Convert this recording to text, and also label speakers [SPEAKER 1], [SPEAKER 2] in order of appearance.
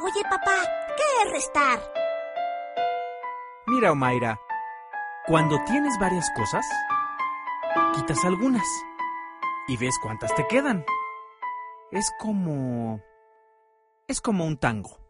[SPEAKER 1] Oye, papá, ¿qué es restar?
[SPEAKER 2] Mira, Omaira, cuando tienes varias cosas, quitas algunas y ves cuántas te quedan. Es como un tango.